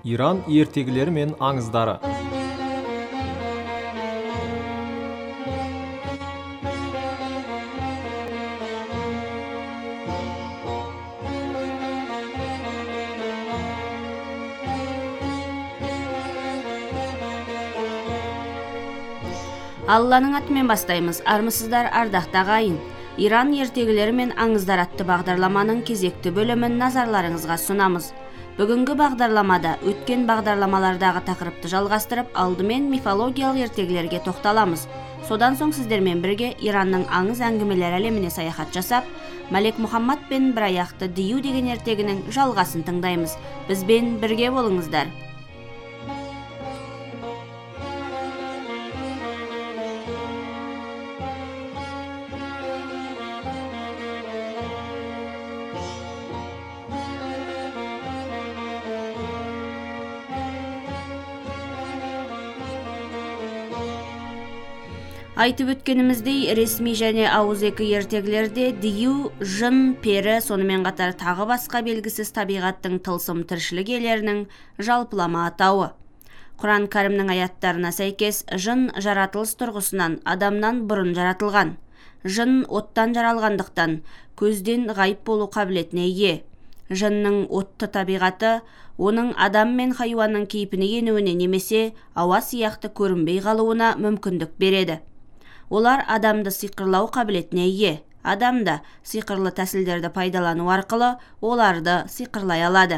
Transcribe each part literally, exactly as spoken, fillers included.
Иран ертегілері мен аңыздары. Алланың атымен бастаймыз. Армысыздар, ардақты ағайын. Иран ертегілері мен аңыздар атты бағдарламаның кезекті бөлімін назарларыңызға сұнамыз. Бүгінгі бағдарламада өткен бағдарламалардағы тақырыпты жалғастырып, алдымен мифологиялық ертегілерге тоқталамыз. Содан соң сіздермен бірге Иранның аңыз әңгімелер әлеміне саяхат жасап, Малек Мұхаммад пен бір аяқты Дию деген ертегінің жалғасын тыңдаймыз. Бізбен бірге болыңыздар. Айтып өткеніміздей, ресми және ауызекі ертегілерде Дию, жын, пері, сонымен қатар тағы басқа белгісіз табиғаттың тылсым тіршілік иелерінің жалпылама атауы. Құран кәрімнің аяттарына сәйкес, жын жаратылыс тұрғысынан адамнан бұрын жаратылған. Жын оттан жаралғандықтан көзден ғайып болу қабілетіне ие. Жынның отты табиғаты оның адам мен хайуанның кейпіне енуіне немесе ауа сияқты көрінбей қалуына мүмкіндік береді. Олар адамды сиқырлау қабілетіне ие. Адам да сиқырлы тәсілдерді пайдалану арқылы оларды сиқырлай алады.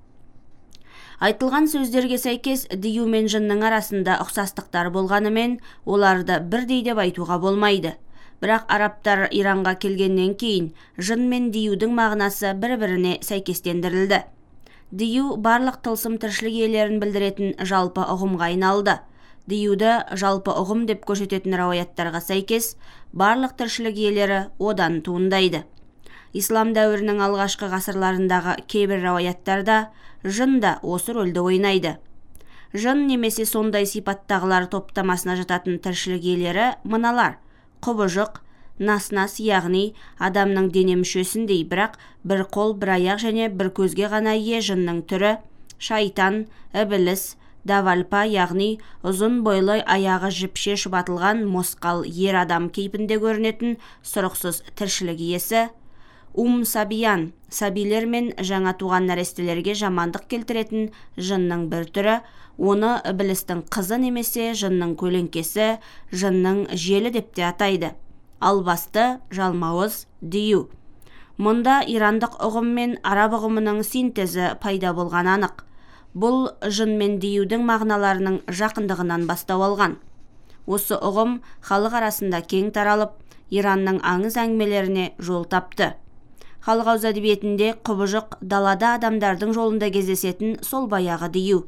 Айтылған сөздерге сәйкес, Дию мен жынның арасында ұқсастықтар болғанымен, оларды бірдей деп айтуға болмайды. Бірақ арабтар Иранға келгеннен кейін жын мен Диюдің мағынасы бір-біріне сәйкестендірілді. Дию барлық тылсым тіршілік иелерін білдіретін жалпы ұғымға айналды. Диюды жалпы ұғым деп көрсететін рауаяттарға сәйкес, барлық тіршілік иелері одан туындайды. Ислам дәуірінің алғашқы ғасырларындағы кейбір рауаяттарда жын да осы рөлді ойнайды. Жын немесе сондай сипаттағылар топтамасына жататын тіршілік иелері мыналар: құбыжық, нас-нас, яғни адамның дене мүшесіндей, бірақ бір қол, бір аяқ және бір көзге ғана ие жынның түрі; шайтан, ібіліс, давальпа, яғни ұзын бойлы, аяғы жіпше шұбатылған мосқал ер адам кейпінде көрінетін сұрықсыз тіршілік иесі; ум сабиян, сәбилер мен жаңа туған нәрестелерге жамандық келтіретін жынның бір түрі, оны ібілістің қызы немесе жынның көлеңкесі, жынның желі деп те атайды. Албасты, жалмауыз, Дию. Мұнда ирандық ұғым мен араб ұғымының синтезі пайда болған анық. Бұл жын мен Диюдің мағыналарының жақындығынан бастау алған. Осы ұғым халық арасында кең таралып, Иранның аңыз әңгімелеріне жол тапты. Халық ауыз әдебиетінде құбыжық далада адамдардың жолында кездесетін сол баяғы Дию.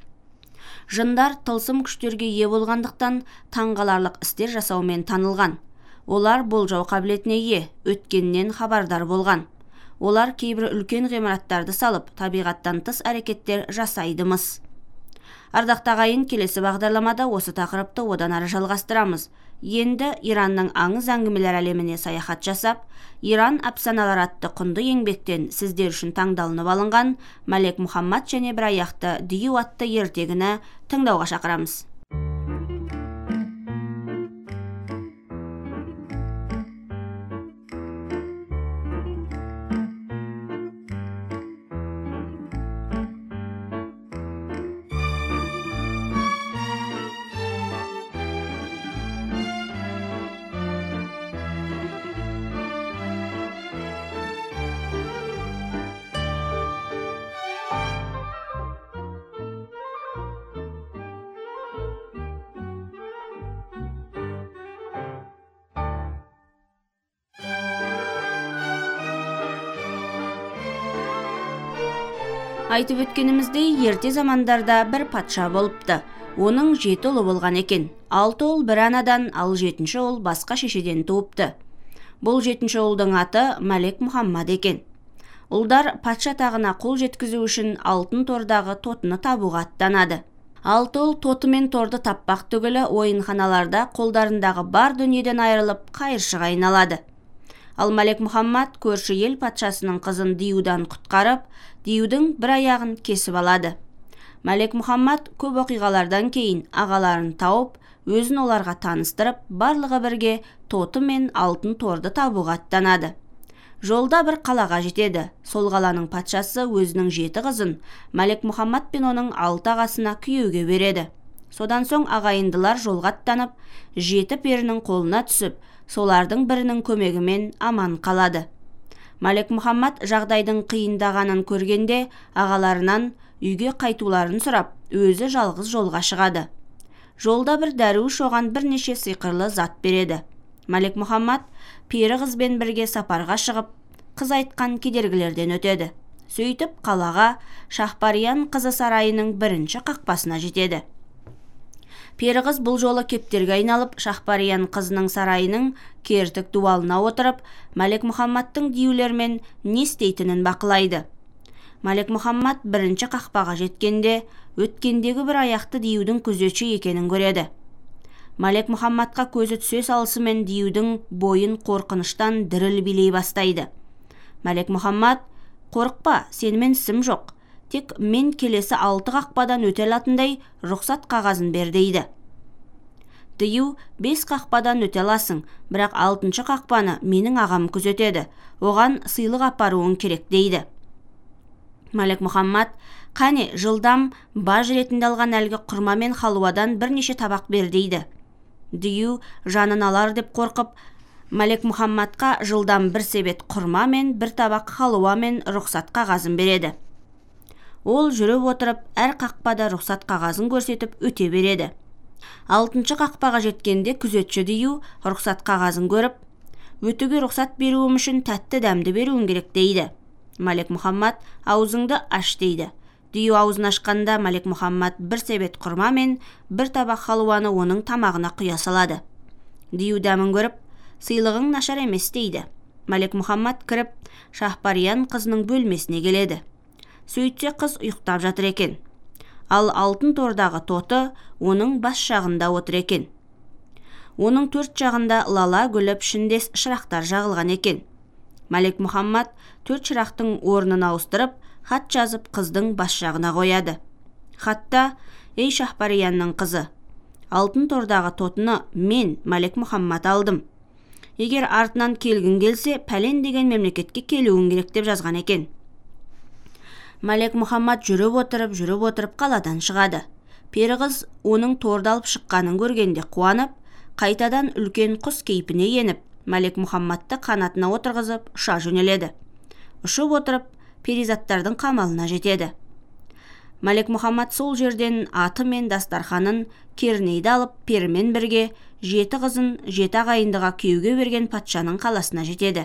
Жындар тылсым күштерге ие болғандықтан таңғаларлық істер жасаумен танылған. Олар болжау қабілетіне ие, өткеннен хабардар болған. Олар кейбір үлкен ғимараттарды салып, табиғаттан тыс әрекеттер жасайды-мыс. Ардақты ағайын, келесі бағдарламада осы тақырыпты одан ары жалғастырамыз. Енді Иранның аңыз әңгімелер әлеміне саяхат жасап, Иран әпсаналар атты құнды еңбектен сіздер үшін таңдалынып алынған Малек Мұхаммад және бір аяқты Дию атты ертегіні тыңдауға шақырамыз. Айтып өткеніміздей, ерте замандарда бір патша болыпты. Оның жеті ұлы болған екен. Алты ұл бір анадан, ал жетінші ұл басқа шешеден туыпты. Бұл жетінші ұлдың аты Малек Мұхаммад екен. Ұлдар патша тағына қол жеткізу үшін алтын тордағы тотыны табуға аттанады. Алты ұл тоты мен торды таппақ түгілі ойынханаларда қолдарындағы бар дүниеден айырылып қайыршыға айналады. Ал Малек Мұхаммад көрші ел патшасының қызын Диюдан құтқарып, Диюдің бір аяғын кесіп алады. Мәлек Мұхаммад көп оқиғалардан кейін ағаларын тауып, өзін оларға таныстырып, барлығы бірге тоты мен алтын торды табуға аттанады. Жолда бір қалаға жетеді. Сол қаланың патшасы өзінің жеті қызын Мәлек Мұхаммад пен оның алты ағасына күйеуге береді. Содан соң ағайындылар жолға аттанып, жеті перінің қолына түсіп, солардың бірінің көмегімен аман қалады. Мәлек Мұхаммад жағдайдың қиындағанын көргенде ағаларынан үйге қайтуларын сұрап, өзі жалғыз жолға шығады. Жолда бір дәруіш оған бірнеше сиқырлы зат береді. Мәлек Мұхаммад пері қызбен бірге сапарға шығып, қыз айтқан кедергілерден өтеді. Сөйтіп қалаға Шахпариян қызы сарайының бірінші қақпасына жетеді. Пері қыз бұл жолы кептерге айналып, Шахпариян қызының сарайының кертік дуалына отырып, Мәлек Мұхаммадтың диюлермен не істейтінін бақылайды. Мәлек Мұхаммад бірінші қақпаға жеткенде, өткендегі бір аяқты диюдің күзетші екенін көреді. Мәлек Мұхаммадқа көзі түсе салысымен диюдің бойын қорқыныштан діріл билей бастайды. Мәлек Мұхаммад: "Қорықпа, сенімен ісім жоқ. Тек мен келесі алты қақпадан өте алатындай рұқсат қағазын бер" дейді. Дию: "Бес қақпадан өте аласың, бірақ алтыншы қақпаны менің ағам күзетеді. Оған сыйлық апаруың керек" дейді. Мәлек Мұхаммад: "Қане, жылдам баж ретінде алған әлгі құрма мен халуадан бірнеше табақ бер" дейді. Дию жанын алар деп қорқып, Мәлек Мұхаммадқа жылдам бір себет құрма мен бір табақ халуа мен рұқсат қағазын береді. Ол жүріп отырып, әр қақпада рұқсат қағазын көрсетіп өте береді. Алтыншы қақпаға жеткенде күзетші дию рұқсат қағазын көріп, "Өтуге рұқсат беруім үшін тәтті дәмді беруің керек" дейді. Мәлек Мұхаммад: "Аузыңды аш" дейді. Дию аузын ашқанда Мәлек Мұхаммад бір себет құрма мен бір табақ халуаны оның тамағына құя салады. Дию дәмін көріп, "Сыйлығың нашар емес" дейді. Мәлек Мұхаммад кіріп, Шахпариян қызының бөлмесіне келеді. Сөйтсе қыз ұйықтап жатыр екен. Ал алтын тордағы тоты оның бас жағында отыр екен. Оның төрт жағында лала гүлі пішіндес шырақтар жағылған екен. Мәлек Мұхаммад төрт шырақтың орнын ауыстырып, хат жазып қыздың бас жағына қояды. Хатта: "Ей Шахпариянның қызы, алтын тордағы тотыны мен, Мәлек Мұхаммад, алдым. Егер артынан келгін келсе, пәлен деген мемлекетке келуің керек" деп жазған екен. Мәлек Мұхаммад жүріп отырып, жүріп отырып қаладан шығады. Пері қыз оның торды алып шыққанын көргенде қуанып, қайтадан үлкен құс кейпіне еніп, Мәлек Мұхаммадты қанатына отырғызып ұша жөнеледі. Ұшып отырып, перизаттардың қамалына жетеді. Мәлек Мұхаммад сол жерден аты мен дастарханын, кернейді алып, перімен бірге жеті қызын жеті ағайындыға күйеуге берген патшаның қаласына жетеді.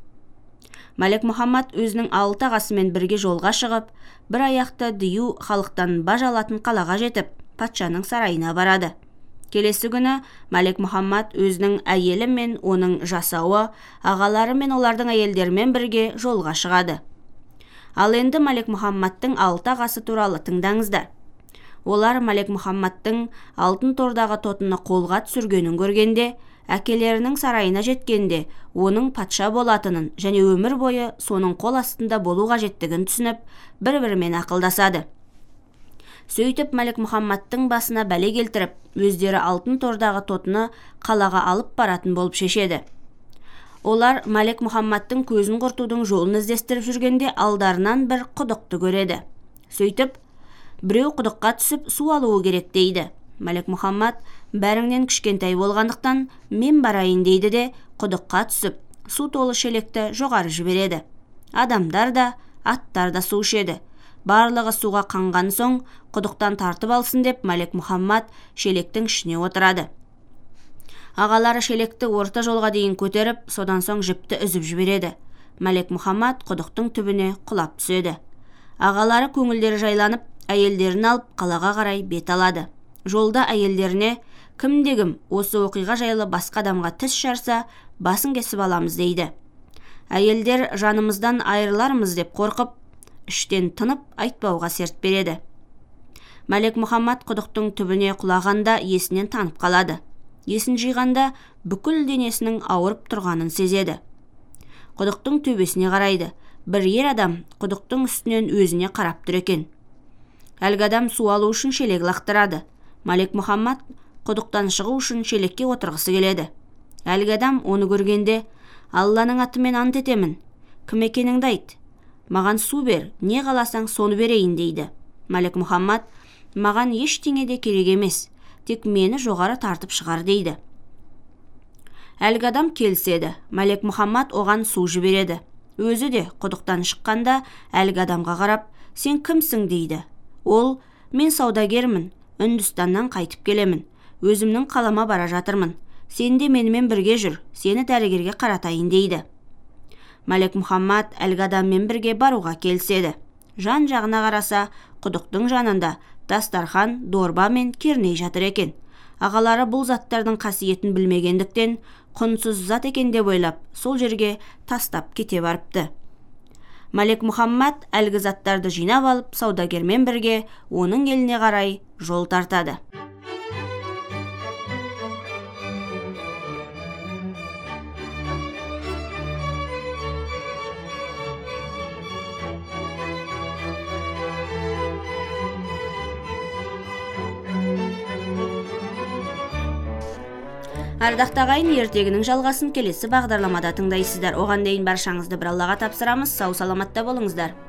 Мәлек Мұхаммад өзінің алты ағасымен бірге жолға шығып, бір аяқты дию халықтан баж алатын қалаға жетіп, патшаның сарайына барады. Келесі күні Мәлек Мұхаммад өзінің әйелі мен оның жасауы, ағалары мен олардың әйелдерімен бірге жолға шығады. Ал енді Мәлек Мұхаммадтың алты ағасы туралы тыңдаңыздар. Олар Мәлек Мұхаммадтың алтын тордағы тотыны қолға түсіргенін көргенде, әкелерінің сарайына жеткенде оның патша болатынын және өмір бойы соның қол астында болу қажеттігін түсініп, бір-бірімен ақылдасады. Сөйтіп Мәлек Мұхаммадтың басына бәле келтіріп, өздері алтын тордағы тотыны қалаға алып баратын болып шешеді. Олар Мәлек Мұхаммадтың көзін құртудың жолын іздестіріп жүргенде алдарынан бір құдықты көреді. Сөйтіп, біреу құдыққа түсіп су алуы керек дейді. Мәлек Мұхаммад бәріңнен кішкентай болғандықтан мен барайын дейді де, құдыққа түсіп, су толы шелекті жоғары жібереді. Адамдар да, аттар да су ішеді. Барлығы суға қанған соң, құдықтан тартып алсын деп, Мәлек Мұхаммад шелектің ішіне отырады. Ағалары шелекті орта жолға дейін көтеріп, содан соң жіпті үзіп жібереді. Мәлек Мұхаммад құдықтың түбіне құлап түседі. Ағалары көңілдері жайланып, әйелдерін алып қалаға қарай бет алады. Жолда әйелдеріне: "Кімде-кім осы оқиға жайлы басқа адамға тіс жарса, басын кесіп аламыз" дейді. Әйелдер жанымыздан айырылармыз деп қорқып, іштен тынып айтпауға серт береді. Мәлек Мұхаммад құдықтың түбіне құлағанда есінен танып қалады. Есін жиғанда бүкіл денесінің ауырып тұрғанын сезеді. Құдықтың төбесіне қарайды. Бір ер адам құдықтың үстінен өзіне қарап тұр екен. Әлгі адам су алу үшін шелек лақтырады. Малек Мұхаммад құдықтан шығу үшін шелекке отырғысы келеді. Әлгі адам оны көргенде: «Алланың атымен ант етемін, кім екеніңді айт, маған су бер, не қаласаң соны берейін» дейді. Малек Мұхаммад: «Маған ештеңе де керек емес, тек мені жоғары тартып шығар» дейді. Әлгі адам келседі. Малек Мұхаммад оған су жібереді. Өзі де құдықтан шыққанда әлгі адамға қарап: «Сен кімсің?» дейді. Ол: «Мен саудагермін, Үндістаннан қайтып келемін, өзімнің қалама бара жатырмын, сен де менімен бірге жүр, сені дәрігерге қаратайын» дейді. Малек Мұхаммад әлгі адаммен бірге баруға келседі. Жан-жағына қараса, құдықтың жанында дастархан, дорба мен керней жатыр екен. Ағалары бұл заттардың қасиетін білмегендіктен, құнсыз зат екен деп ойлап, сол жерге тастап кете барыпты. Малек Мұхаммад әлгі заттарды жинап алып, саудагермен бірге оның еліне қарай жол тартады. Ардақты ағайын, ертегінің жалғасын келесі бағдарламада тыңдайсыздар. Оған дейін баршаңызды бір Аллаға тапсырамыз. Сау саламатта болыңыздар.